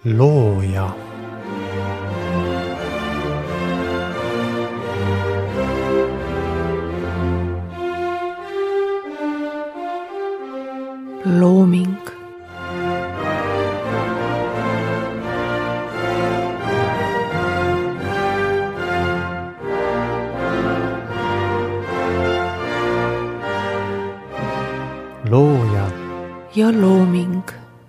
looja. Looming. Looja ja looming.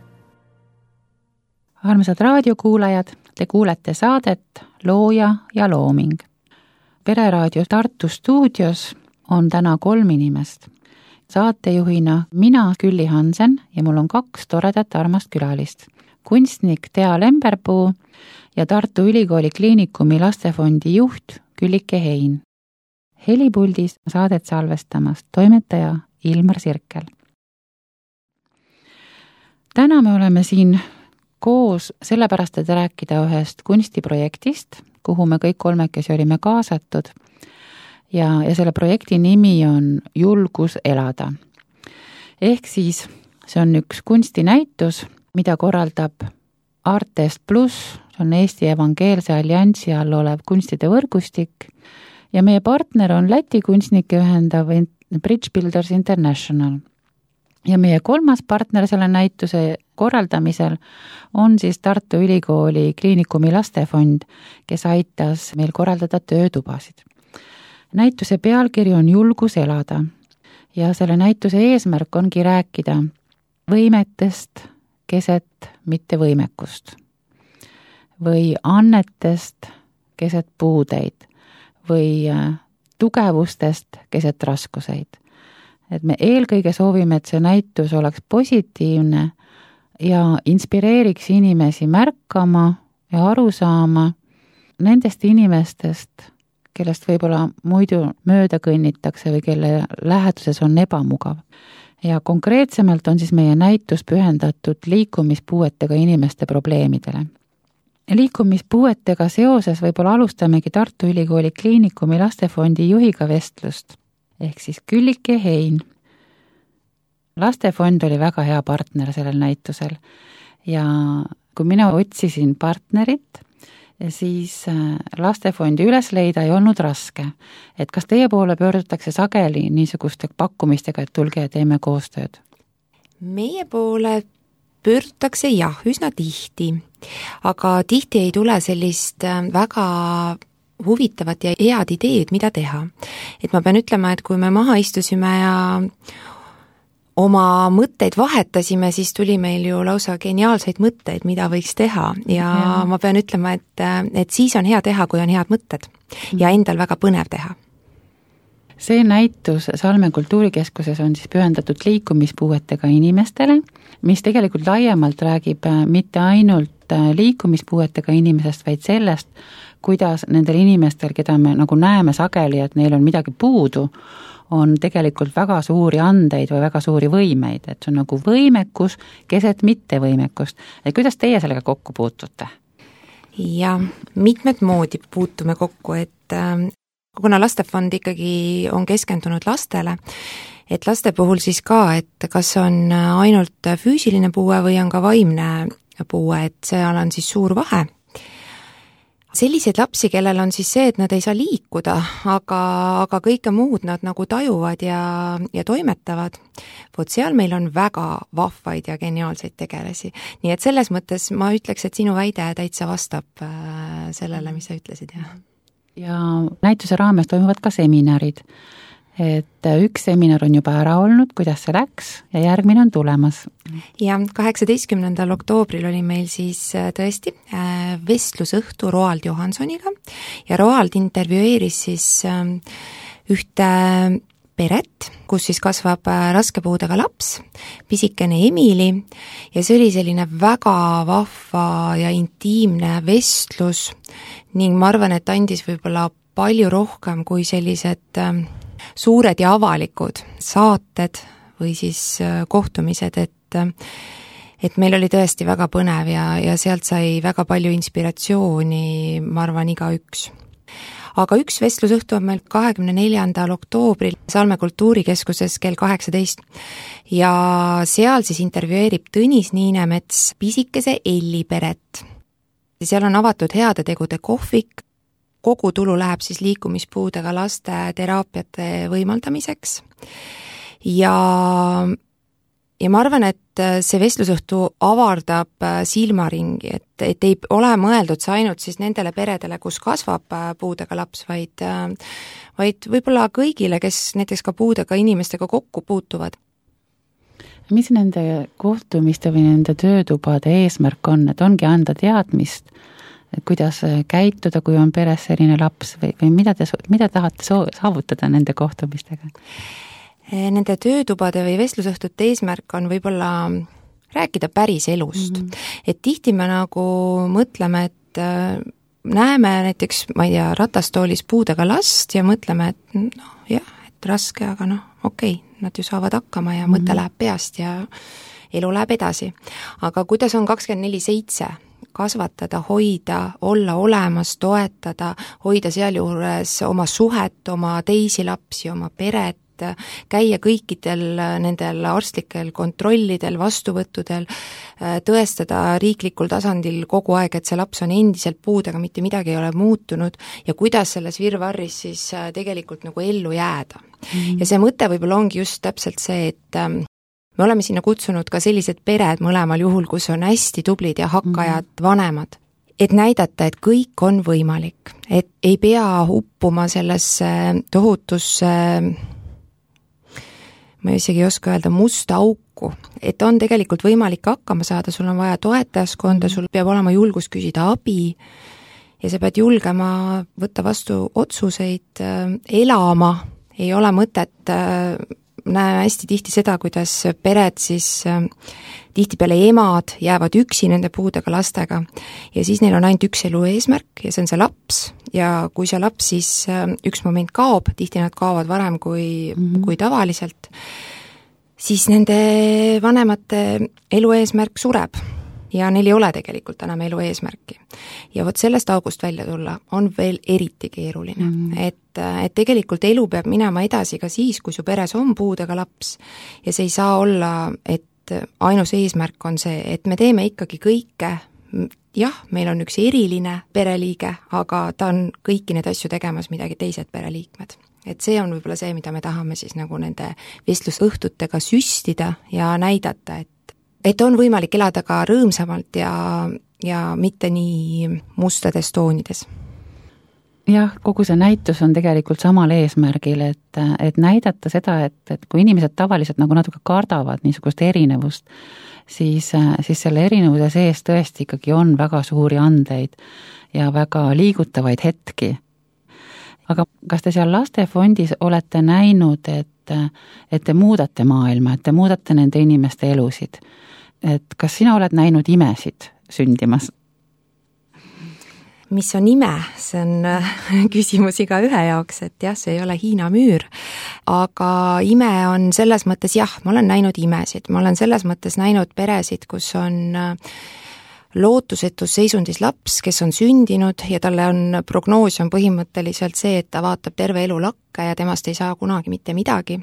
Armsad raadiokuulajad, te kuulete saadet Looja ja looming. Pereraadio Tartu stuudios on täna 3 inimest. Saatejuhina mina, Külli Hansen, ja mul on 2 toredat armast külalist. Kunstnik Tea Lemberpuu ja Tartu Ülikooli Kliinikumi lastefondi juht Küllike Hein. Helipuldis saadet salvestamas toimetaja Ilmar Sirkel. Täna me oleme siin koos sellepärast, et rääkida ühest kunstiprojektist, kuhu me kõik 3 olime kaasatud. Ja selle projekti nimi on Julgus elada. Ehk siis see on üks kunstinäitus, mida korraldab Artest Plus, see on Eesti Evangeelse Alliansi all olev kunstide võrgustik, ja meie partner on Läti kunstnike ühendav Bridge Builders International. Ja meie 3. partner selle näituse korraldamisel on siis Tartu Ülikooli Kliinikumi lastefond, kes aitas meil korraldada töötubasid. Näituse pealkiri on Julgus elada ja selle näituse eesmärk ongi rääkida võimetest keset mitte võimekust või annetest keset puudeid või tugevustest keset raskuseid. Et me eelkõige soovime, et see näitus oleks positiivne ja inspireeriks inimesi märkama ja aru saama nendest inimestest, kellest võib-olla muidu mööda kõnnitakse või kelle läheduses on ebamugav. Ja konkreetsemalt on siis meie näitus pühendatud liikumispuuetega inimeste probleemidele. Liikumispuuetega seoses võib-olla alustamegi Tartu Ülikooli Kliinikumi lastefondi juhiga vestlust, ehk siis Küllike Hein. Lastefond oli väga hea partner sellel näitusel ja kui mina otsisin partnerit, siis lastefondi üles leida ei olnud raske. Et kas teie poole pöördutakse sageli niisuguste pakkumistega, et tulge ja teeme koostööd? Meie poole pöördutakse jah, üsna tihti, aga tihti ei tule sellist väga huvitavat ja head ideed, mida teha. Et ma pean ütlema, et kui me maha istusime ja oma mõtteid vahetasime, siis tuli meil ju lausa geniaalseid mõtteid, mida võiks teha ja ma pean ütlema, et siis on hea teha, kui on head mõtted ja endal väga põnev teha. See näitus Salme kultuurikeskuses on siis pühendatud liikumispuuetega inimestele, mis tegelikult laiemalt räägib mitte ainult liikumispuuetega inimesest, vaid sellest, kuidas nendel inimestel, keda me nagu näeme sageli, et neil on midagi puudu, on tegelikult väga suuri andeid või väga suuri võimeid, et see on nagu võimekus keset mittevõimekust. Et kuidas teie sellega kokku puutute? Ja mitmed moodi puutume kokku, et kuna lastefond ikkagi on keskendunud lastele, et laste puhul siis ka, et kas on ainult füüsiline puue või on ka vaimne puue, et seal on siis suur vahe. Selliseid lapsi, kellel on siis see, et nad ei saa liikuda, aga kõike muud nad nagu tajuvad ja toimetavad, vot seal meil on väga vahvaid ja geniaalseid tegelasi. Nii et selles mõttes ma ütleks, et sinu väide täitsa vastab sellele, mis sa ütlesid. Ja näituse raames toimuvad ka seminarid. Et üks seminar on juba ära olnud, kuidas see läks ja järgmine on tulemas. Ja 18. oktoobril oli meil siis tõesti vestlusõhtu Roald Johansoniga ja Roald intervjueeris siis ühte peret, kus siis kasvab raskepuudega laps, pisikene Emili ja see oli selline väga vahva ja intiimne vestlus ning ma arvan, et andis võib-olla palju rohkem kui sellised suured ja avalikud saated või siis kohtumised, et meil oli tõesti väga põnev ja sealt sai väga palju inspiratsiooni, ma arvan, igaüks. Aga üks vestlusõhtu on meil 24. oktoobril Salme kultuurikeskuses kell 18 ja seal siis intervjueerib Tõnis Niinemets pisikese Elli peret. Seal on avatud heade tegude kohvik, kogu tulu läheb siis liikumispuudega laste teraapiate võimaldamiseks ja ma arvan, et see vestlusõhtu avardab silmaringi, et ei ole mõeldud see ainult siis nendele peredele, kus kasvab puudega laps, vaid võib-olla kõigile, kes näiteks ka puudega inimestega kokku puutuvad. Mis nende kohtumiste või nende töötubade eesmärk on, et ongi anda teadmist, et kuidas käituda, kui on peres selline laps või mida tahate saavutada nende kohtumistega? Nende töötubade või vestlusõhtute eesmärk on võib-olla rääkida päris elust. Et tihti me nagu mõtleme, et näeme näiteks, ma ei tea, ratastoolis puudega last ja mõtleme, et et raske, aga okei, nad ju saavad hakkama ja mõte läheb peast ja elu läheb edasi. Aga kuidas on 24/7 kasvatada, hoida, olla olemas, toetada, hoida sealjuures oma suhet, oma teisi lapsi, oma peret, käia kõikidel nendel arstlikel kontrollidel, vastuvõttudel, tõestada riiklikul tasandil kogu aeg, et see laps on endiselt puudega, mitte midagi ei ole muutunud ja kuidas selles virvarris siis tegelikult nagu ellu jääda. Ja see mõte võib-olla ongi just täpselt see, et me oleme sinna kutsunud ka sellised pered mõlemal juhul, kus on hästi tublid ja hakkajad vanemad, et näidata, et kõik on võimalik, et ei pea uppuma sellesse tohutusse, ma isegi ei oska öelda, musta auku, et on tegelikult võimalik hakkama saada, sul on vaja toetajaskonda, sul peab olema julgus küsida abi ja sa pead julgema võtta vastu otsuseid, elama, ei ole mõtet, näeme hästi tihti seda, kuidas pered siis tihtipeale emad jäävad üksi nende puudega lastega ja siis neil on ainult üks elu eesmärk ja see on see laps ja kui see laps siis üks moment kaob, tihti nad kaovad varem kui tavaliselt, siis nende vanemate elu eesmärk sureb ja neil ei ole tegelikult enam elu eesmärki. Ja vot sellest august välja tulla on veel eriti keeruline, et tegelikult elu peab minema edasi ka siis, kui su peres on puudega laps ja see ei saa olla, et ainus eesmärk on see, et me teeme ikkagi kõike, jah, meil on üks eriline pereliige, aga ta on kõiki need asju tegemas midagi teised pereliikmed. Et see on võib-olla see, mida me tahame siis nagu nende vestlusõhtutega süstida ja näidata, et on võimalik elada ka rõõmsamalt ja mitte nii mustades toonides. Jah, kogu see näitus on tegelikult samal eesmärgil, et näidata seda, et kui inimesed tavaliselt nagu natuke kardavad niisugust erinevust, siis selle erinevuse sees tõesti ikkagi on väga suuri andeid ja väga liigutavaid hetki. Aga kas te seal lastefondis olete näinud, et te muudate maailma, et te muudate nende inimeste elusid? Et kas sina oled näinud imesid sündimas? Mis on ime? See on küsimus iga ühe jaoks, et jah, see ei ole Hiina müür, aga ime on selles mõttes jah, ma olen näinud imesid, ma olen selles mõttes näinud peresid, kus on lootusetus seisundis laps, kes on sündinud ja talle on prognoos on põhimõtteliselt see, et ta vaatab terve elu lakke ja temast ei saa kunagi mitte midagi.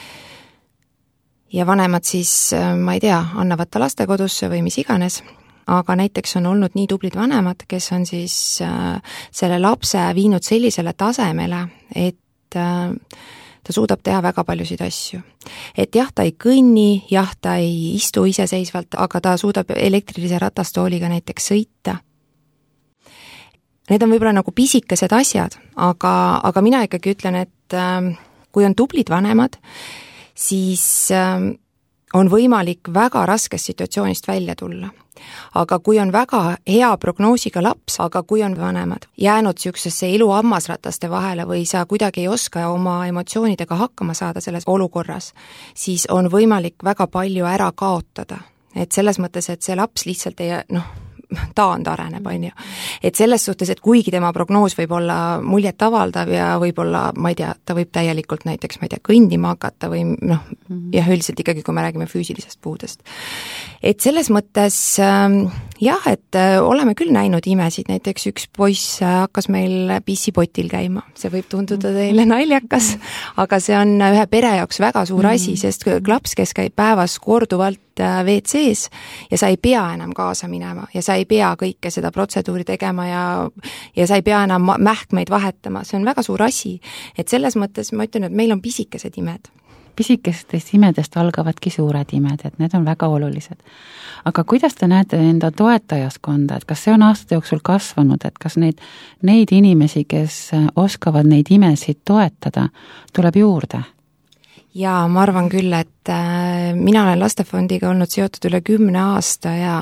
Ja vanemad siis, ma ei tea, annavad ta lastekodusse või mis iganes, aga näiteks on olnud nii tublid vanemad, kes on siis selle lapse viinud sellisele tasemele, et ta suudab teha väga paljusid asju. Et jah, ta ei kõnni, jah, ta ei istu iseseisvalt, aga ta suudab elektrilise ratastooliga näiteks sõita. Need on võib-olla nagu pisikesed asjad, aga mina ikkagi ütlen, et kui on tublid vanemad, siis on võimalik väga raskest situatsioonist välja tulla. Aga kui on väga hea prognoosiga laps, aga kui on vanemad jäänud niisugusesse elu hammasrataste vahele või sa kuidagi ei oska oma emotsioonidega hakkama saada selles olukorras, siis on võimalik väga palju ära kaotada. Et selles mõttes, et see laps lihtsalt ei, taandareneb, on ju. Et selles suhtes, et kuigi tema prognoos võib olla muljet avaldav ja võib-olla, ma ei tea, ta võib täielikult näiteks, ma ei tea, kõndima hakata või jah, üldiselt ikkagi, kui me räägime füüsilisest puudest. Et selles mõttes Jah, et oleme küll näinud imesid, näiteks üks poiss hakkas meil pissipotil käima, see võib tunduda teile naljakas, aga see on ühe pere jaoks väga suur asi, sest laps, kes käib päevas korduvalt WC-s ja sa ei pea enam kaasa minema ja sa ei pea kõike seda protseduuri tegema ja sa ei pea enam mähkmeid vahetama, see on väga suur asi, et selles mõttes ma ütlen, et meil on pisikesed imed. Pisikestest imedest algavadki suured imed, et need on väga olulised. Aga kuidas te näete enda toetajaskonda, et kas see on aastate jooksul kasvanud, et kas neid inimesi, kes oskavad neid imesid toetada, tuleb juurde? Jaa, ma arvan küll, et mina olen Lastefondiga olnud seotud üle 10 aasta ja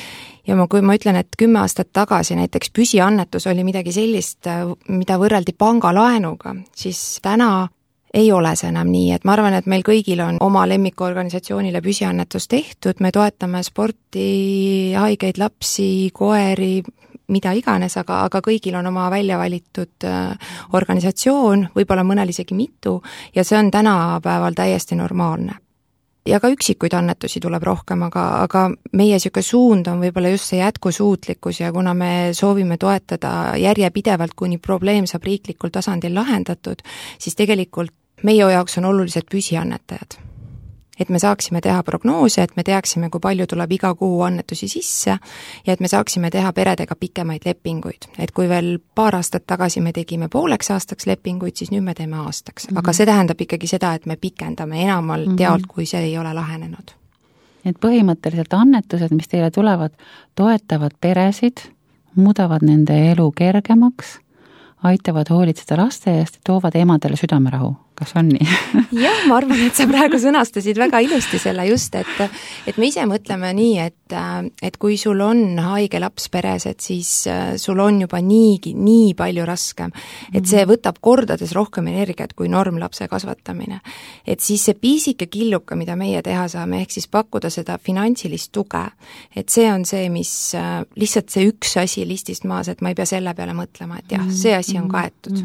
kui ma ütlen, et 10 aastat tagasi näiteks püsiannetus oli midagi sellist, mida võrreldi pangalaenuga, siis täna ei ole see enam nii, et ma arvan, et meil kõigil on oma lemmikuorganisatsioonile püsiannetus tehtud, me toetame sporti, haigeid lapsi, koeri, mida iganes, aga kõigil on oma välja valitud organisatsioon, võib-olla mõnel isegi mitu, ja see on tänapäeval täiesti normaalne. Ja ka üksikuid annetusi tuleb rohkem, aga meie niisugune suund on võib-olla just see jätkusuutlikkus ja kuna me soovime toetada järjepidevalt, kuni probleem saab riiklikul tasandil lahendatud, siis tegelikult meie jaoks on olulised püsiannetajad. Et me saaksime teha prognoose, et me teaksime, kui palju tuleb iga kuu annetusi sisse ja et me saaksime teha peredega pikemaid lepinguid. Et kui veel paar aastat tagasi me tegime pooleks aastaks lepinguid, siis nüüd me teeme aastaks. Aga see tähendab ikkagi seda, et me pikendame enamal tealt, kui see ei ole lahenenud. Et põhimõtteliselt annetused, mis teile tulevad, toetavad peresid, muudavad nende elu kergemaks, aitavad hoolitseda laste eest ja toovad emadele südamerahu. Kas on nii? Jah, ma arvan, et sa praegu sõnastasid väga ilusti selle just, et me ise mõtleme nii, et kui sul on haige laps peres, et siis sul on juba nii palju raskem, et see võtab kordades rohkem energiat kui normlapse kasvatamine. Et siis see piisike killuka, mida meie teha saame, ehk siis pakkuda seda finantsilist tuge, et see on see, mis lihtsalt see üks asi listist maas, et ma ei pea selle peale mõtlema, et jah, see asi on kaetud.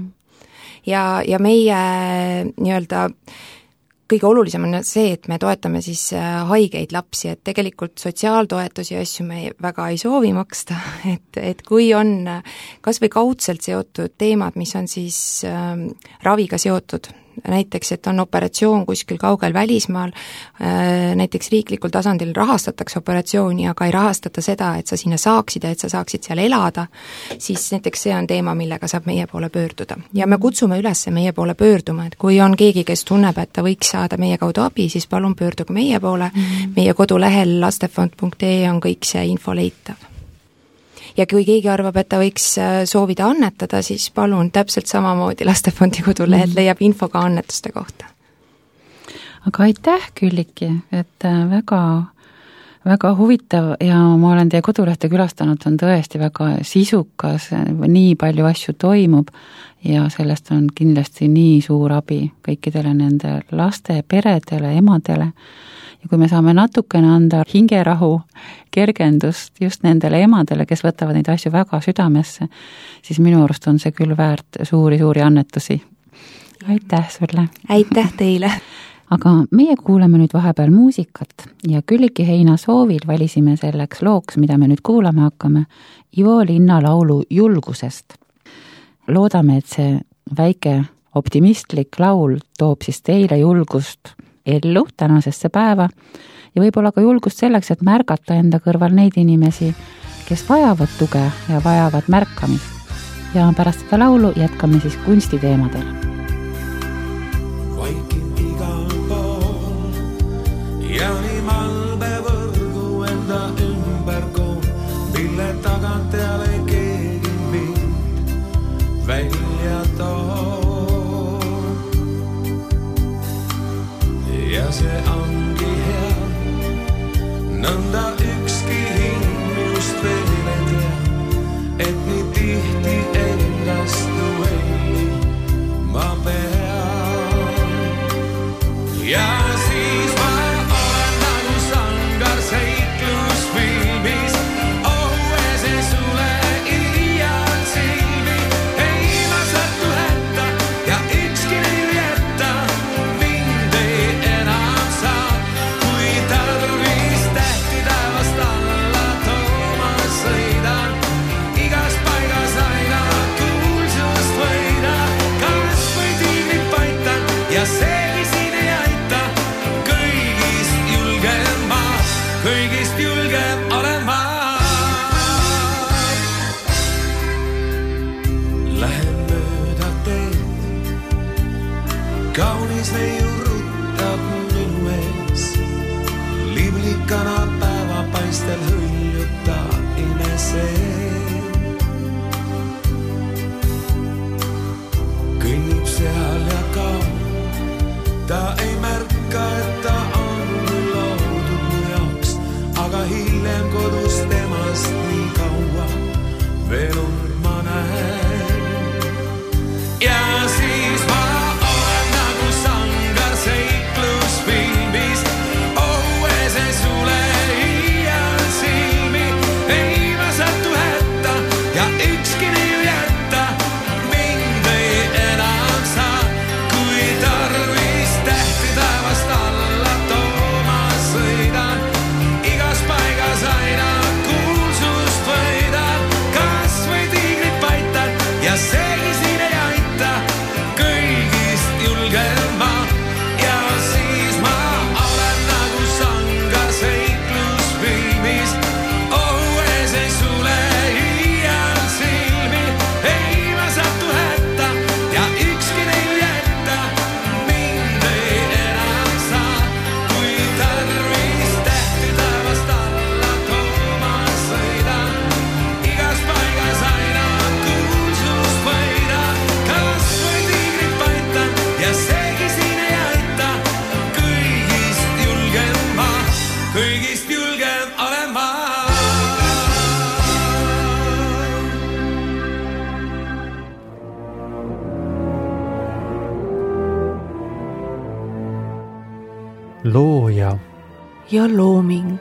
Ja meie nii-öelda kõige olulisem on see, et me toetame siis haigeid lapsi, et tegelikult sotsiaaltoetusi ja asju me väga ei soovi maksta, et kui on kas või kaudselt seotud teemad, mis on siis raviga seotud, näiteks, et on operatsioon kuskil kaugel välismaal, näiteks riiklikul tasandil rahastatakse operatsiooni, aga ei rahastata seda, et sa sinna saaksid ja et sa saaksid seal elada, siis näiteks see on teema, millega saab meie poole pöörduda. Ja me kutsume üles meie poole pöörduma, et kui on keegi, kes tunneb, et ta võiks saada meie kaudu abi, siis palun pöörduge meie poole. Meie kodulehel lastefond.ee on kõik see info leitav. Ja kui keegi arvab, et ta võiks soovida annetada, siis palun täpselt samamoodi Lastefondi kodulehel leiab info ka annetuste kohta. Aga aitäh, Külliki, et väga huvitav ja ma olen teie kodulehte külastanud, on tõesti väga sisukas, nii palju asju toimub ja sellest on kindlasti nii suur abi kõikidele nende laste, peredele, emadele. Ja kui me saame natukene anda hingerahu, kergendust just nendele emadele, kes võtavad neid asju väga südamesse, siis minu arust on see küll väärt suuri annetusi. Aitäh sulle! Aitäh teile! Aga meie kuulame nüüd vahepeal muusikat ja Külliki Heina soovil valisime selleks looks, mida me nüüd kuulama hakkame, Ivo Linna laulu Julgusest. Loodame, et see väike optimistlik laul toob siis teile julgust ellu tänasesse päeva ja võib-olla ka julgust selleks, et märgata enda kõrval neid inimesi, kes vajavad tuge ja vajavad märkamist. Ja pärast seda laulu jätkame siis kunstiteemadel. Vaikin igal pool ja nii malbe võrgu enda ümber koon, mille tagant ei keegi mind välja too. Ja see ongi hea, nõnda ükski hing minust veel ei tea, et nii tihti endastu ei ma pean. Ja siis ma olen nagu sangar seiklusfilmis, ohues ei sule iial silmi, ei ma sattu hätta ja ükski neil jätta. Kui tarvis tähti taevast alla toomas me jurutab minu ees. Liblikana päevapaistel hõljuta imesee. Kõnnib seal ja kaob, ta ei märka, et ta on loodud mu jaoks, aga hiljem kodus temast nii kaua veel ma näen. Ja siis ma olen nagu sangar seiklusfilmis, õues ei sule iial silmi, ei ma satu hätta ja ükski nii jätta. Mind ei enam saa, kui tarvis tähti taevast alla tooma sõidan. Igas paigas aina kuulsust võidan, kas või tiigrid paitan ja seegi siin ei aita. Kõigist julgen ma ja siis ma olen nagu sangar seiklusfilmis, õues ei sule iial silmi, ei ma satu hätta ja ükski neil jätta. Mind ei enam saa, kui tarvis tähti taevast alla tooma sõidan. Igas paigas aina kuulsust võidan, kas või tiigrid paitan ja seegi siin ei aita. Kõigist julgen ma, kõigist julgen olen ma. looja, ja looming.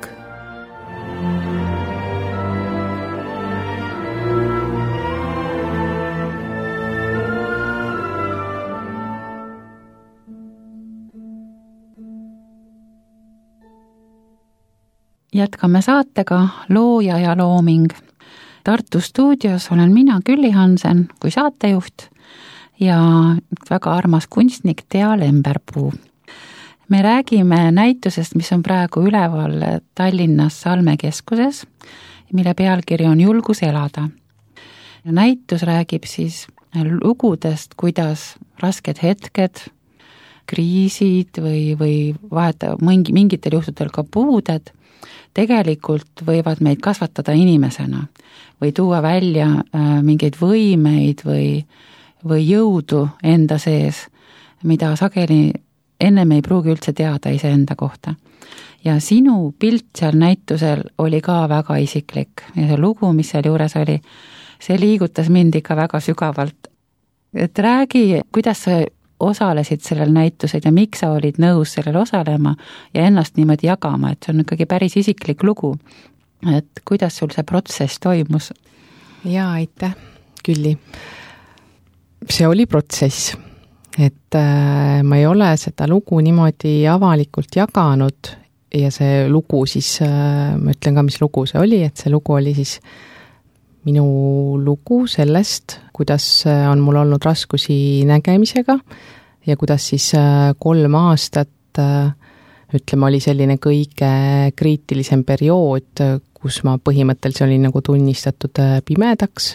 Jätkame saatega Looja ja looming. Tartu stuudios olen mina, Külli Hansen, kui saatejuht ja väga armas kunstnik Tea Lemberpuu. Me räägime näitusest, mis on praegu üleval Tallinnas Salme keskuses, mille pealkiri on Julgus elada. Näitus räägib siis lugudest, kuidas rasked hetked, kriisid või mingitel juhtudel ka puuded tegelikult võivad meid kasvatada inimesena või tuua välja mingeid võimeid või jõudu enda sees, mida sageli ennem ei pruugi üldse teada iseenda kohta. Ja sinu pilt seal näitusel oli ka väga isiklik ja see lugu, mis seal juures oli, see liigutas mind ikka väga sügavalt. Et räägi, kuidas sa osalesid sellel näitusel ja miks sa olid nõus sellel osalema ja ennast niimoodi jagama, et see on ikkagi päris isiklik lugu. Et kuidas sul see protsess toimus? Jaa, aitäh, Külli. See oli protsess, et ma ei ole seda lugu niimoodi avalikult jaganud ja see lugu siis, ma ütlen ka, mis lugu see oli, et see lugu oli siis minu lugu sellest, kuidas on mul olnud raskusi nägemisega ja kuidas siis 3 aastat, ütleme, oli selline kõige kriitilisem periood, kus ma põhimõtteliselt olin nagu tunnistatud pimedaks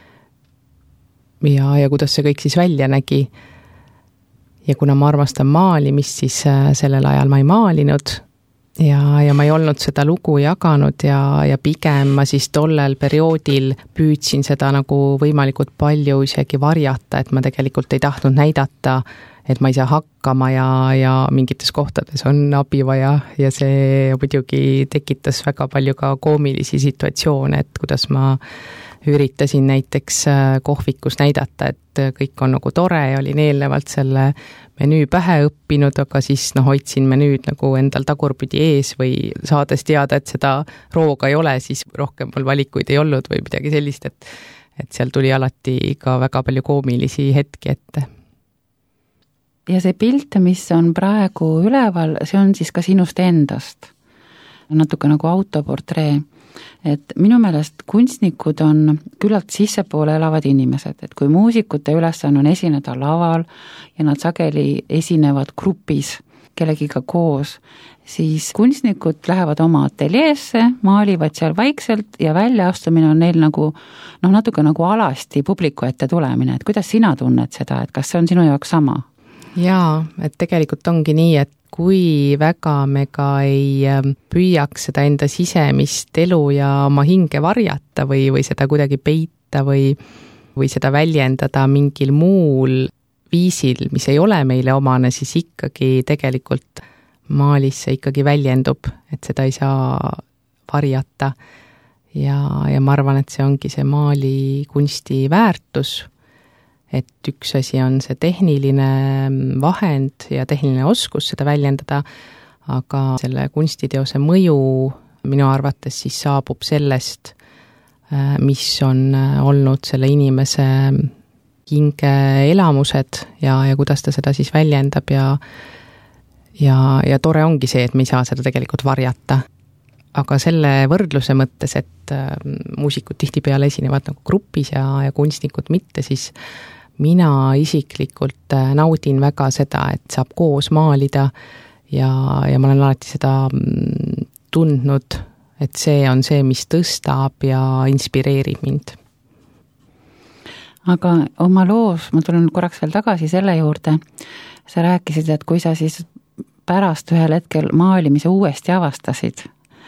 ja kuidas see kõik siis välja nägi. Ja kuna ma armastan maalimist, siis sellel ajal ma ei maalinud ja ma ei olnud seda lugu jaganud ja pigem ma siis tollel perioodil püüdsin seda nagu võimalikult palju isegi varjata, et ma tegelikult ei tahtnud näidata, et ma ei saa hakkama ja mingites kohtades on abi vaja ja see muidugi tekitas väga palju ka koomilisi situatsioone, et kuidas ma üritasin näiteks kohvikus näidata, et kõik on nagu tore ja olin eelnevalt selle menüü pähe õppinud, aga siis hoidsin menüüd nagu endal tagurpidi ees või saades teada, et seda rooga ei ole, siis rohkem mul valikuid ei olnud või midagi sellist, et seal tuli alati ka väga palju koomilisi hetki ette. Ja see pilt, mis on praegu üleval, see on siis ka sinust endast. Natuke nagu autoportree. Et minu meelest kunstnikud on küllalt sissepoole elavad inimesed, et kui muusikute ülesanne on esineda laval ja nad sageli esinevad grupis kellegiga koos, siis kunstnikud lähevad oma ateljeesse, maalivad seal vaikselt ja väljaastumine on neil nagu natuke nagu alasti publiku ette tulemine, et kuidas sina tunned seda, et kas see on sinu jaoks sama? Jaa, et tegelikult ongi nii, et kui väga me ka ei püüaks seda enda sisemist elu ja oma hinge varjata või seda kuidagi peita või seda väljendada mingil muul viisil, mis ei ole meile omane, siis ikkagi tegelikult maalis see ikkagi väljendub, et seda ei saa varjata. Ja ma arvan, et see ongi see maalikunsti väärtus, et üks asi on see tehniline vahend ja tehniline oskus seda väljendada, aga selle kunstiteose mõju minu arvates siis saabub sellest, mis on olnud selle inimese hinge elamused ja kuidas ta seda siis väljendab ja tore ongi see, et me ei saa seda tegelikult varjata. Aga selle võrdluse mõttes, et muusikud tihtipeale esinevad nagu grupis ja kunstnikud mitte, siis mina isiklikult naudin väga seda, et saab koos maalida ja ma olen alati seda tundnud, et see on see, mis tõstab ja inspireerib mind. Aga oma loos, ma tulen korraks veel tagasi selle juurde, sa rääkisid, et kui sa siis pärast ühel hetkel maalimise uuesti avastasid,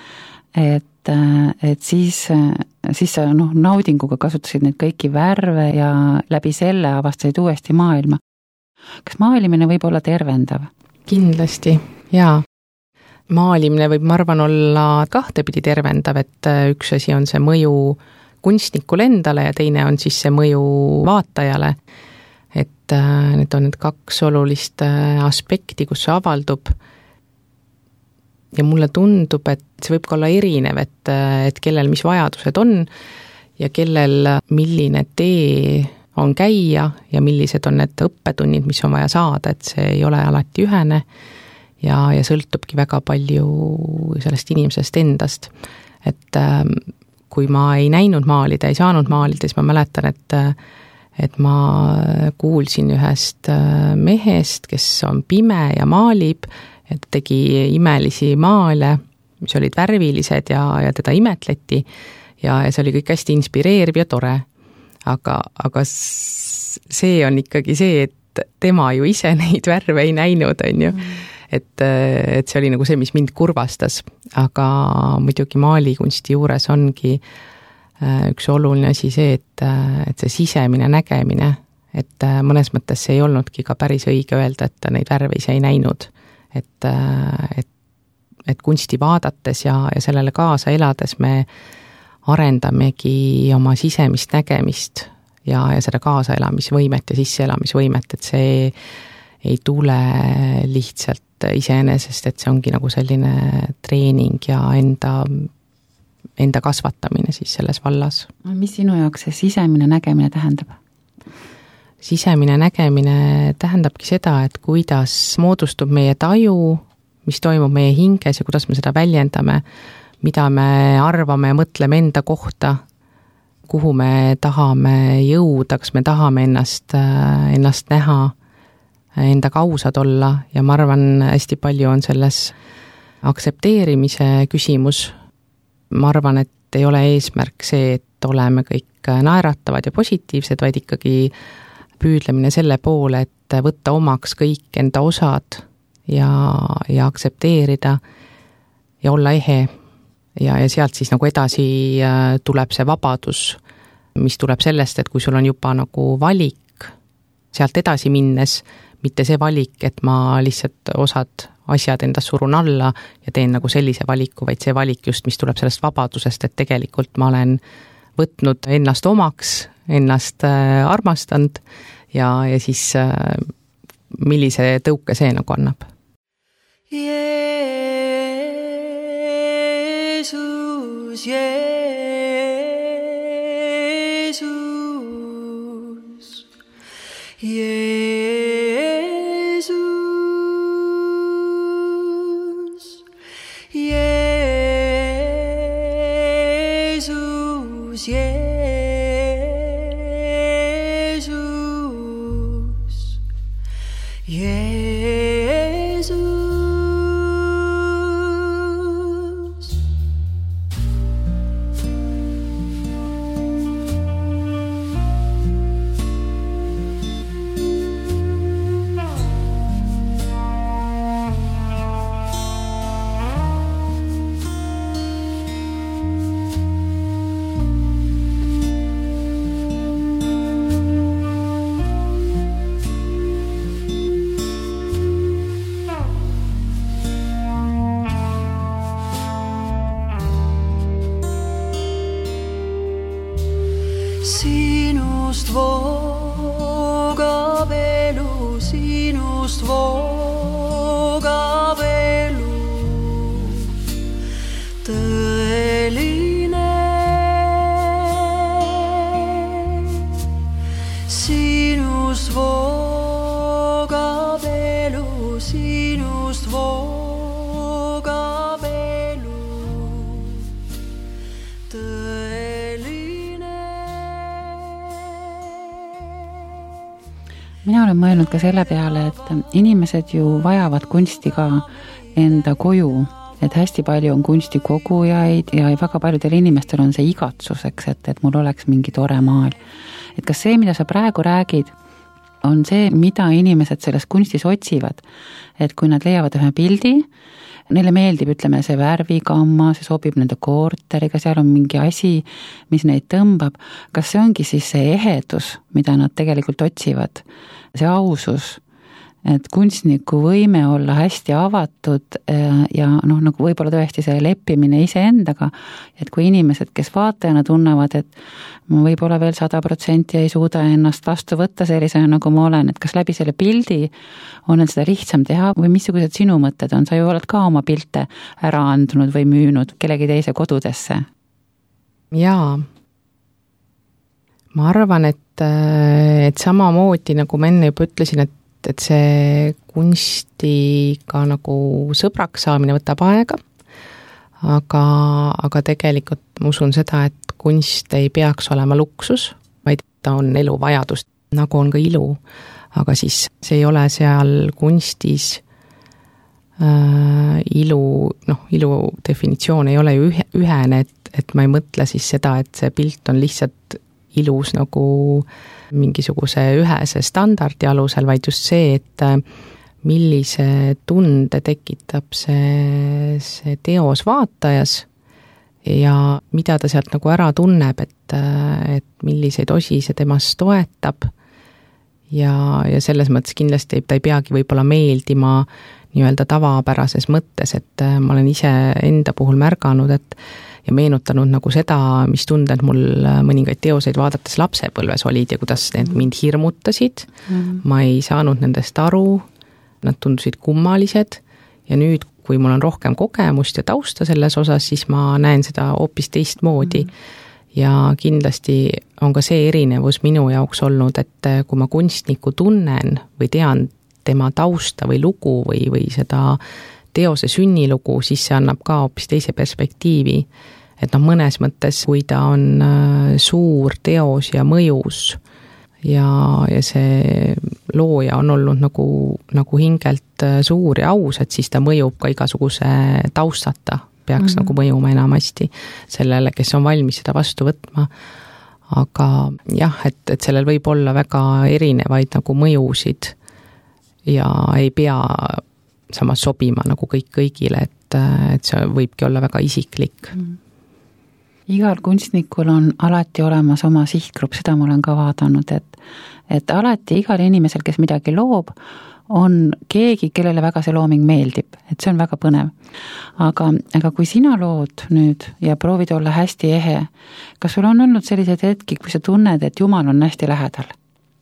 et siis sa naudinguga kasutasid neid kõiki värve ja läbi selle avastasid uuesti maailma. Kas maalimine võib olla tervendav? Kindlasti, jaa. Maalimine võib, ma arvan, olla kahtepidi tervendav, et üks asi on see mõju kunstnikule endale ja teine on siis see mõju vaatajale. Et need on need kaks olulist aspekti, kus see avaldub. Ja mulle tundub, et see võib ka olla erinev, et kellel mis vajadused on ja kellel milline tee on käia ja millised on need õppetunnid, mis on vaja saada, et see ei ole alati ühene ja sõltubki väga palju sellest inimesest endast. Et kui ma ei näinud maalida, ei saanud maalida, siis ma mäletan, et ma kuulsin ühest mehest, kes on pime ja maalib, et tegi imelisi maale, mis olid värvilised ja teda imetleti ja see oli kõik hästi inspireeriv ja tore. Aga see on ikkagi see, et tema ju ise neid värve ei näinud, on ju. Et see oli nagu see, mis mind kurvastas. Aga muidugi maalikunsti juures ongi üks oluline asi see, et see sisemine nägemine, et mõnes mõttes see ei olnudki ka päris õige öelda, et neid värve ise ei näinud. Et kunsti vaadates ja sellele kaasa elades me arendamegi oma sisemist nägemist ja seda kaasaelamisvõimet ja sisseelamisvõimet, et see ei tule lihtsalt iseenesest, et see ongi nagu selline treening ja enda kasvatamine siis selles vallas. Mis sinu jaoks see sisemine nägemine tähendab? Sisemine nägemine tähendabki seda, et kuidas moodustub meie taju, mis toimub meie hinges ja kuidas me seda väljendame, mida me arvame ja mõtleme enda kohta, kuhu me tahame jõuda, kas me tahame ennast näha, endaga ausad olla ja ma arvan, hästi palju on selles aktsepteerimise küsimus. Ma arvan, et ei ole eesmärk see, et oleme kõik naeratavad ja positiivsed, vaid ikkagi püüdlemine selle poole, et võtta omaks kõik enda osad ja aktsepteerida ja olla ehe. Ja sealt siis nagu edasi tuleb see vabadus, mis tuleb sellest, et kui sul on juba nagu valik sealt edasi minnes, mitte see valik, et ma lihtsalt osad asjad endast surun alla ja teen nagu sellise valiku, vaid see valik just, mis tuleb sellest vabadusest, et tegelikult ma olen võtnud ennast omaks, ennast armastanud ja siis millise tõuke see nagu annab. Jeesus, Jeesus, Jeesus, Jeesus, Jeesus, Jeesus. mina olen mõelnud ka selle peale, et inimesed ju vajavad kunsti ka enda koju, et hästi palju on kunstikogujaid ja väga paljudel inimestel on see igatsuseks, et mul oleks mingi tore maal. Et kas see, mida sa praegu räägid, on see, mida inimesed selles kunstis otsivad, et kui nad leiavad ühe pildi, neile meeldib, ütleme, see värvigamma, see sobib nende korteriga, seal on mingi asi, mis neid tõmbab. Kas see ongi siis see ehedus, mida nad tegelikult otsivad? See ausus, et kunstniku võime olla hästi avatud ja nagu võib-olla tõesti see leppimine iseendaga, et kui inimesed, kes vaatajana tunnevad, et ma võib-olla veel 100% ei suuda ennast vastu võtta sellisena, nagu ma olen, et kas läbi selle pildi on neil seda lihtsam teha või missugused sinu mõtted on? Sa ju oled ka oma pilte ära andnud või müünud kellegi teise kodudesse. Jaa. Ma arvan, et samamoodi, nagu ma enne juba ütlesin, et see kunstiga nagu sõbraks saamine võtab aega, aga tegelikult ma usun seda, et kunst ei peaks olema luksus, vaid ta on eluvajadus, nagu on ka ilu, aga siis see ei ole seal kunstis ilu definitsioon ei ole ju ühene, et ma ei mõtle siis seda, et see pilt on lihtsalt ilus nagu mingisuguse ühese standardi alusel, vaid just see, et millise tunde tekitab see teos vaatajas ja mida ta sealt nagu ära tunneb, et milliseid osi see temast toetab ja selles mõttes kindlasti ta ei peagi võib-olla meeldima nii-öelda tavapärases mõttes, et ma olen ise enda puhul märganud, ja meenutanud nagu seda, mis tunded mul mõningaid teoseid vaadates lapsepõlves olid ja kuidas need mind hirmutasid. Ma ei saanud nendest aru, nad tundusid kummalised ja nüüd, kui mul on rohkem kogemust ja tausta selles osas, siis ma näen seda hoopis teistmoodi. Ja kindlasti on ka see erinevus minu jaoks olnud, et kui ma kunstniku tunnen või tean tema tausta või lugu või seda teose sünnilugu, siis see annab ka hoopis teise perspektiivi. Et mõnes mõttes, kui ta on suur teos ja mõjus ja see looja on olnud nagu hingelt suur ja aus, et siis ta mõjub ka igasuguse taustata, peaks nagu mõjuma enamasti sellele, kes on valmis seda vastu võtma. Aga jah, et sellel võib olla väga erinevaid nagu mõjusid ja ei pea samas sobima nagu kõigile, et see võibki olla väga isiklik. Igal kunstnikul on alati olemas oma sihtgrupp, seda ma olen ka vaadanud, et alati igal inimesel, kes midagi loob, on keegi, kellele väga see looming meeldib, et see on väga põnev. Aga kui sina lood nüüd ja proovid olla hästi ehe, kas sul on olnud sellised hetki, kui sa tunned, et Jumal on hästi lähedal?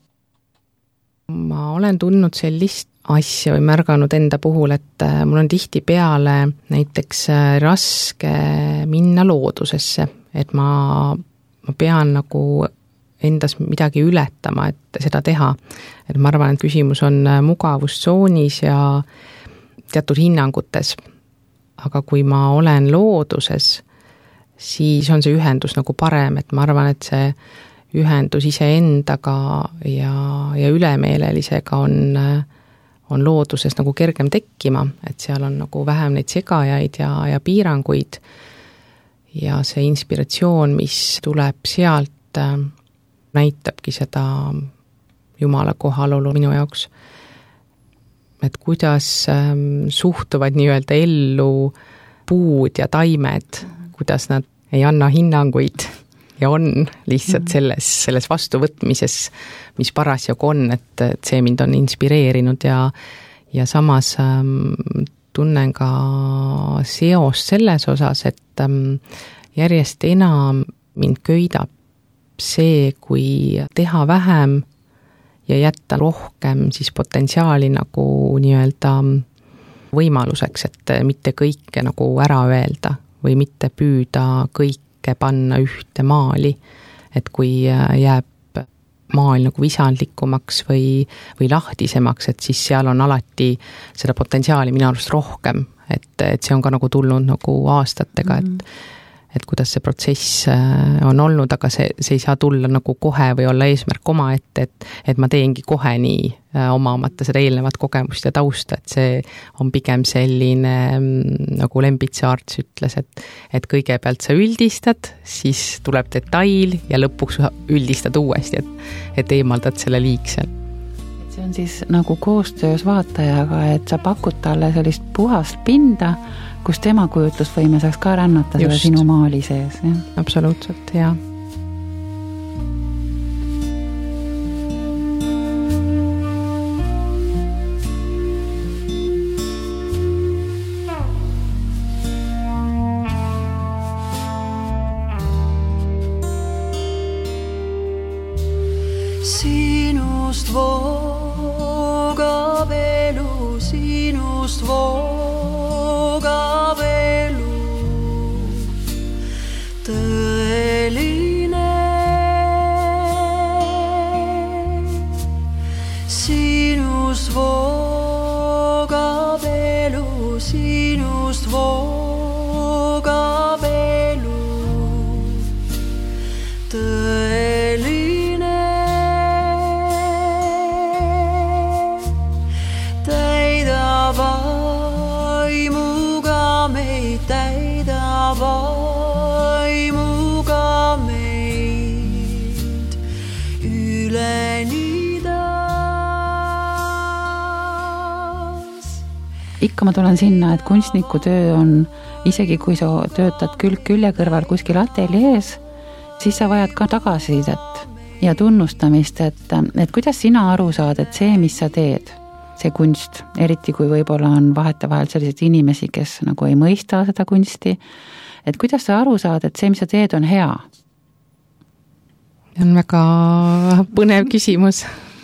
Ma olen tundnud sellist asja või märganud enda puhul, et mul on tihti peale näiteks raske minna loodusesse, et ma pean nagu endas midagi ületama, et seda teha. Et ma arvan, et küsimus on mugavustsoonis ja teatud hinnangutes. Aga kui ma olen looduses, siis on see ühendus nagu parem, et ma arvan, et see ühendus iseendaga ja ülemeelelisega on looduses nagu kergem tekkima, et seal on nagu vähem neid segajaid ja piiranguid ja see inspiratsioon, mis tuleb sealt, näitabki seda Jumala kohalolu minu jaoks. Et kuidas suhtuvad nii-öelda ellu puud ja taimed, kuidas nad ei anna hinnanguid ja on lihtsalt selles vastuvõtmises, mis parasjagu on, et see mind on inspireerinud ja samas tunnen ka seost selles osas, et järjest enam mind köidab see, kui teha vähem ja jätta rohkem siis potentsiaali nagu nii-öelda võimaluseks, et mitte kõike nagu ära öelda või mitte püüda kõike panna ühte maali, et kui jääb maal nagu visandlikumaks või lahtisemaks, et siis seal on alati seda potentsiaali minu arust rohkem, et see on ka nagu tulnud nagu aastatega, et kuidas see protsess on olnud, aga see ei saa tulla nagu kohe või olla eesmärk oma ette, et ma teengi kohe nii omamata seda eelnevat kogemust ja tausta, et see on pigem selline, nagu Lembitsi Arts ütles, et kõigepealt sa üldistad, siis tuleb detail ja lõpuks üldistad uuesti, et eemaldad selle liigse. See on siis nagu koostöös vaatajaga, et sa pakud talle sellist puhast pinda, kus tema kujutlusvõime saaks ka rännata selle sinu maali sees. Ja? Absoluutselt, jaa. Sinust voogab elu, sinust voogab elu, tõeline. Sinust voogab elu, sinust voogab elu, tõeline. Vaimuga meid üleni taas. Ikka ma tulen sinna, et kunstniku töö on, isegi kui sa töötad külg külje kõrval kuskil ateljees, siis sa vajad ka tagasisidet ja tunnustamist, et kuidas sina aru saad, et see, mis sa teed, see kunst, eriti kui võib-olla on vahetevahel selliseid inimesi, kes nagu ei mõista seda kunsti, et kuidas sa aru saad, et see, mis sa teed, on hea? On väga põnev küsimus.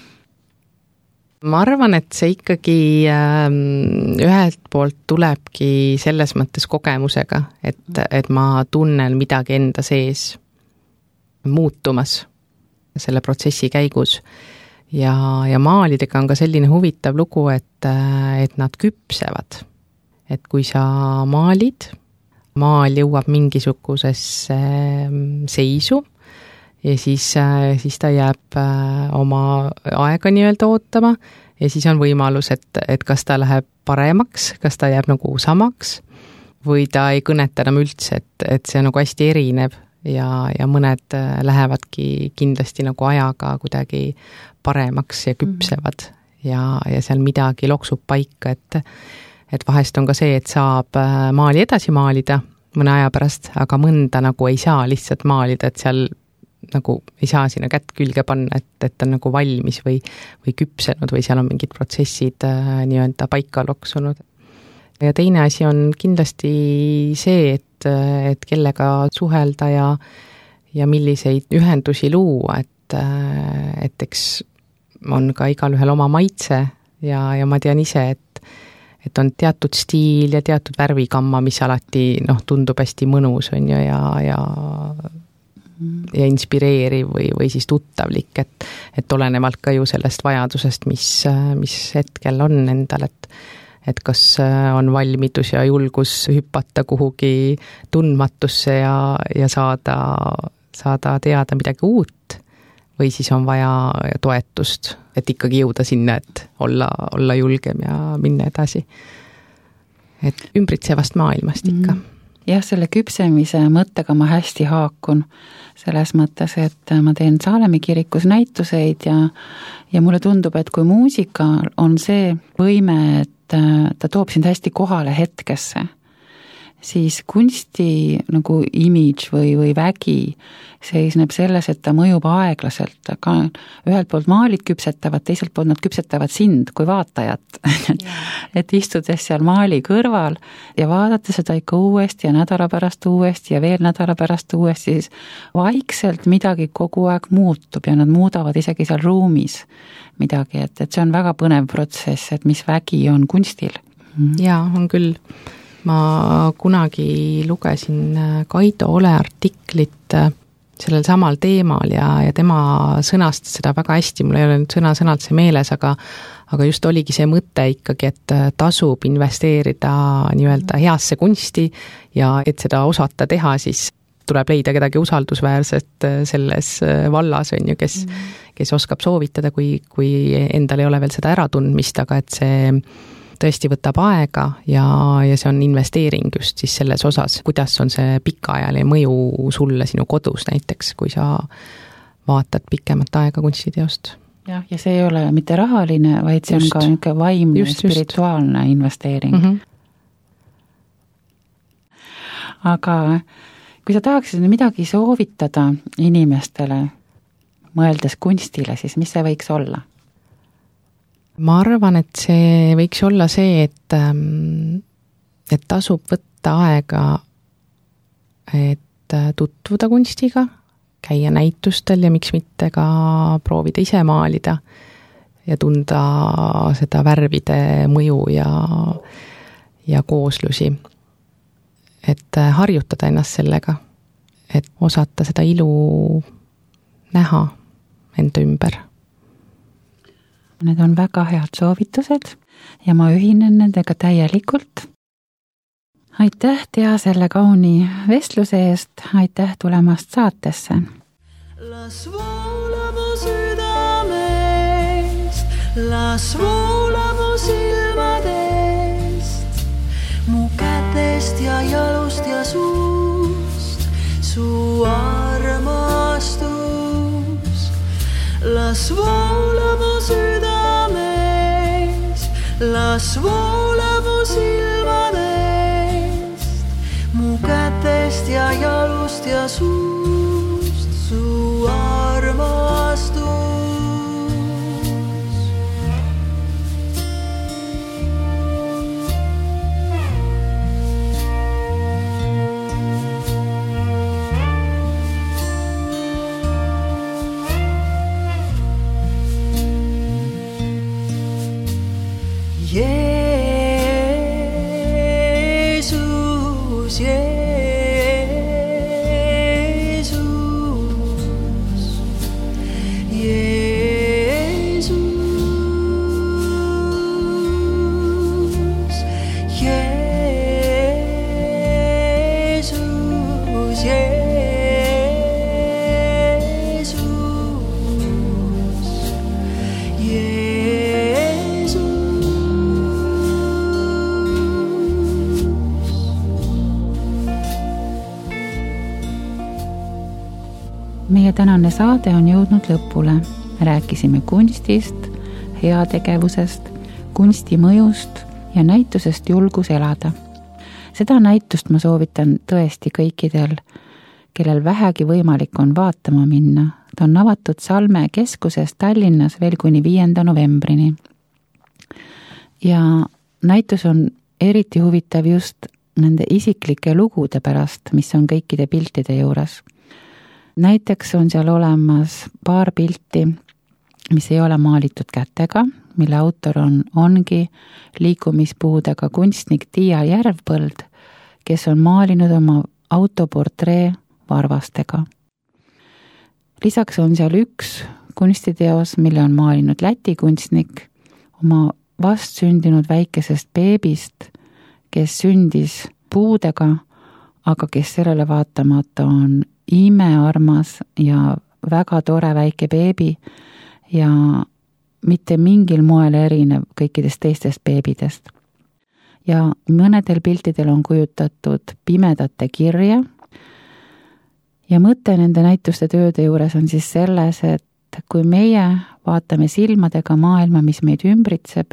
Ma arvan, et see ikkagi ühelt poolt tulebki selles mõttes kogemusega, et ma tunnen midagi enda sees muutumas selle protsessi käigus. Ja maalidega on ka selline huvitav lugu, et nad küpsevad. Et kui sa maalid, maal jõuab mingisugusesse seisu ja siis ta jääb oma aega nii-öelda ootama ja siis on võimalus, et kas ta läheb paremaks, kas ta jääb nagu samaks või ta ei kõneta enam üldse, et see nagu hästi erinev ja mõned lähevadki kindlasti nagu ajaga kuidagi paremaks ja küpsevad ja seal midagi loksub paika, et vahest on ka see, et saab maali edasi maalida mõne aja pärast, aga mõnda nagu ei saa lihtsalt maalida, et seal nagu ei saa sinna kätt külge panna, et on nagu valmis või küpsenud või seal on mingid protsessid nii-öelda paika loksunud. Ja teine asi on kindlasti see, et kellega suhelda ja milliseid ühendusi luua, et eks on ka igalühel oma maitse ja ma tean ise, et on teatud stiil ja teatud värvikamma, mis alati tundub hästi mõnus on ju ja inspireeriv või siis tuttavlik, et olenevalt ka ju sellest vajadusest, mis hetkel on endal, et kas on valmidus ja julgus hüpata kuhugi tundmatusse ja saada teada midagi uut või siis on vaja toetust, et ikkagi jõuda sinna, et olla julgem ja minna edasi. Et ümbritsevast maailmast ikka. Jah, selle küpsemise mõttega ma hästi haakun selles mõttes, et ma teen Saalemi kirikus näituseid ja mulle tundub, et kui muusika on see võime, et ta toob sind hästi kohale hetkesse, siis kunsti nagu image või vägi seisneb selles, et ta mõjub aeglaselt, aga ühelt poolt maalid küpsetavad, teiselt poolt nad küpsetavad sind kui vaatajat. Et istudes seal maali kõrval ja vaadata seda ikka uuesti ja nädala pärast uuesti ja veel nädala pärast uuesti, siis vaikselt midagi kogu aeg muutub ja nad muudavad isegi seal ruumis midagi, et see on väga põnev protsess, et mis vägi on kunstil. Jaa, on küll. Ma kunagi lugesin Kaido Ole artiklit sellel samal teemal ja tema sõnastas seda väga hästi, mul ei ole nüüd sõna-sõnalt see meeles, aga just oligi see mõte ikkagi, et tasub investeerida nii-öelda heasse kunsti ja et seda osata teha, siis tuleb leida kedagi usaldusväärset selles vallas, on ju, kes oskab soovitada, kui endal ei ole veel seda äratundmist, aga et see tõesti võtab aega ja see on investeering just siis selles osas, kuidas on see pikaajaline mõju sulle sinu kodus näiteks, kui sa vaatad pikemat aega kunstiteost. Jah, ja see ei ole mitte rahaline, vaid see on ka niisugune vaimne, spirituaalne investeering. Aga kui sa tahaksid midagi soovitada inimestele, mõeldes kunstile, siis mis see võiks olla? Ma arvan, et see võiks olla see, et tasub võtta aega, et tutvuda kunstiga, käia näitustel ja miks mitte ka proovida ise maalida ja tunda seda värvide mõju ja kooslusi. Et harjutada ennast sellega, et osata seda ilu näha enda ümber. Need on väga head soovitused ja ma ühinen nendega täielikult. Aitäh, Tea, selle kauni vestluse eest, aitäh tulemast saatesse. Las voolab mu südamest, las voolab mu silmadest, mu kätest ja jalust ja suust, su armastus. Las voolab mu südamest, las voolab mu silmadest, mu kätest ja jalust ja suust, su armastus. Jeesus, Jeesus, Jeesus, Jeesus, Jeesus. Meie tänane saade on jõudnud lõpule. Rääkisime kunstist, heategevusest, kunsti mõjust ja näitusest julgus elada. Seda näitust ma soovitan tõesti kõikidel, kellel vähegi võimalik on vaatama minna. Ta on avatud Salme keskuses Tallinnas veel kuni 5. novembrini. Ja näitus on eriti huvitav just nende isiklike lugude pärast, mis on kõikide piltide juures. Näiteks on seal olemas paar pilti, mis ei ole maalitud kätega, mille autor ongi liikumispuudega kunstnik Tiia Järvpõld, kes on maalinud oma autoportree varvastega. Lisaks on seal üks kunstiteos, mille on maalinud Läti kunstnik oma vastsündinud väikesest beebist, kes sündis puudega, aga kes sellele vaatamata on imearmas ja väga tore väike beebi ja mitte mingil moel erinev kõikidest teistest beebidest. Ja mõnedel piltidel on kujutatud pimedate kirja ja mõte nende näituste tööde juures on siis selles, et kui meie vaatame silmadega maailma, mis meid ümbritseb,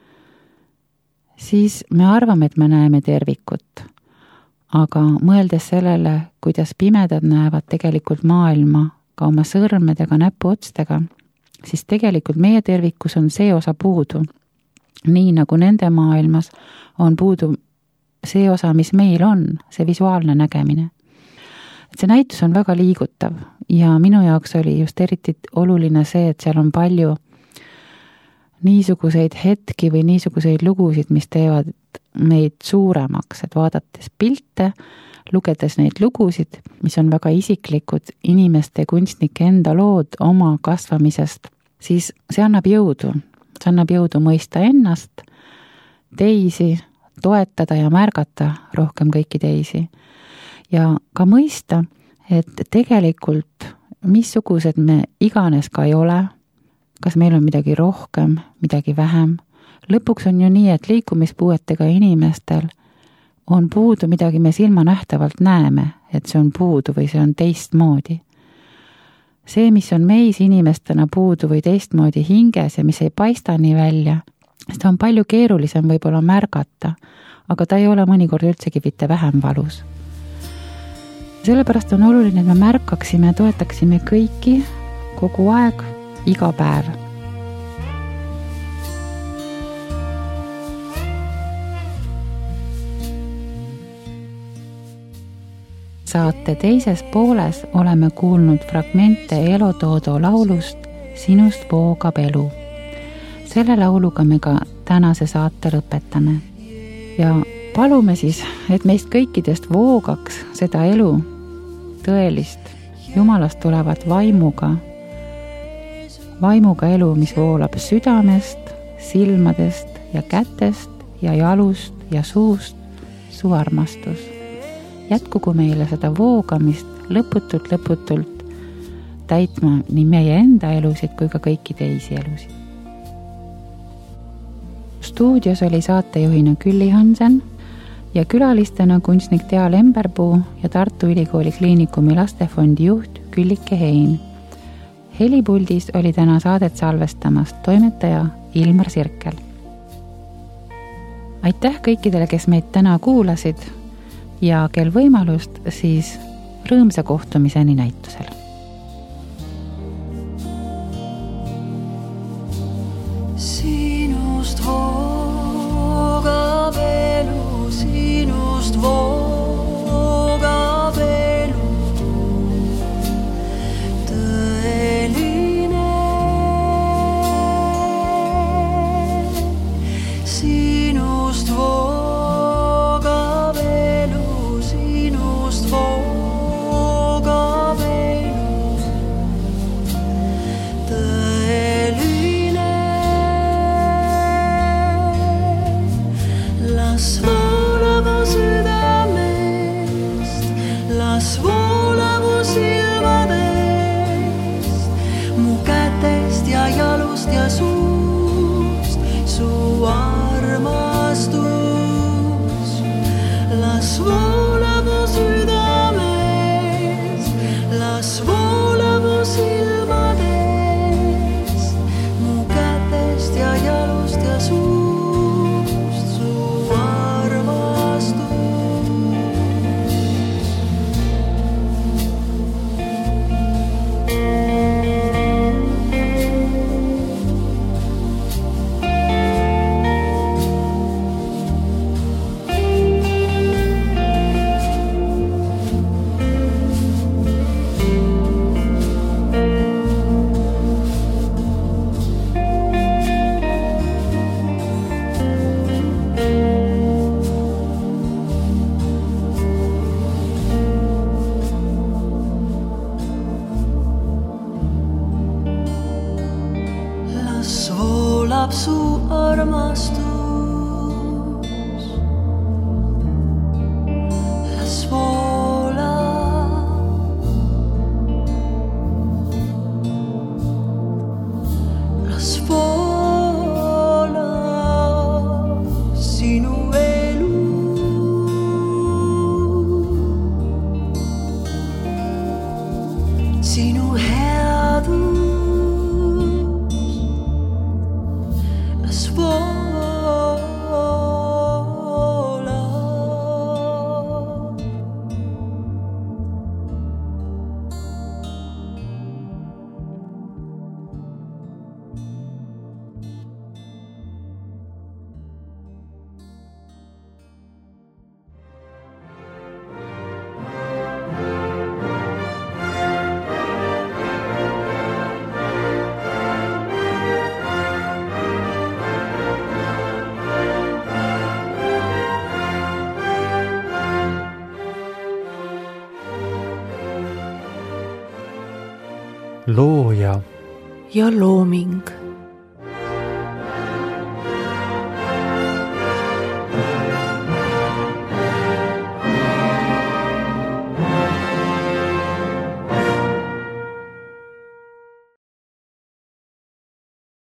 siis me arvame, et me näeme tervikut. Aga mõeldes sellele, kuidas pimedad näevad tegelikult maailma ka oma sõrmedega, näpuotstega, siis tegelikult meie tervikus on see osa puudu. Nii nagu nende maailmas on puudu see osa, mis meil on, see visuaalne nägemine. Et see näitus on väga liigutav ja minu jaoks oli just eriti oluline see, et seal on palju niisuguseid hetki või niisuguseid lugusid, mis teevad meid suuremaks, et vaadates pilte, lugedes neid lugusid, mis on väga isiklikud, inimeste ja kunstnike enda lood oma kasvamisest, siis see annab jõudu. See annab jõudu mõista ennast, teisi, toetada ja märgata rohkem kõiki teisi. Ja ka mõista, et tegelikult missugused me iganes ka ei ole, kas meil on midagi rohkem, midagi vähem. Lõpuks on ju nii, et liikumispuuetega inimestel on puudu midagi, me silmanähtavalt näeme, et see on puudu või see on teistmoodi. See, mis on meis inimestena puudu või teistmoodi hinges ja mis ei paista nii välja, seda on palju keerulisem võib-olla märgata, aga ta ei ole mõnikord üldsegi mitte vähem valus. Sellepärast on oluline, et me märkaksime ja toetaksime kõiki kogu aeg, iga päev. Saate teises pooles oleme kuulnud fragmente Elo Toodo laulust Sinust voogab elu. Selle lauluga me ka tänase saate lõpetame. Ja palume siis, et meist kõikidest voogaks seda elu, tõelist, Jumalast tulevat vaimuga elu, mis voolab südamest, silmadest ja kätest ja jalust ja suust, su armastus. Jätkugu meile seda voogamist lõputult täitma nii meie enda elusid kui ka kõiki teisi elusid. Stuudios oli saatejuhina Külli Hansen ja külalistena kunstnik Tea Lemberpuu ja Tartu Ülikooli Kliinikumi lastefondi juht Küllike Hein. Helipuldis oli täna saadet salvestamas toimetaja Ilmar Sirkel. Aitäh kõikidele, kes meid täna kuulasid ja kel võimalust, siis rõõmsa kohtumiseni näitusel. Sinust voogab elu, sinust voogab elu, tõeline. Sinust voogab elu, sinust voogab elu, tõeline. Las voolavu südamest, las voolavu silmadest, mu kätest ja jalust ja suust, su armastus. Las voolavu südamest, las voolavu silmadest, mu kätest ja jalust ja suust, su armastus. Las voolab su armastus, las voolab, las voolab sinu elu, sinu headus. Las voolab looja ja looming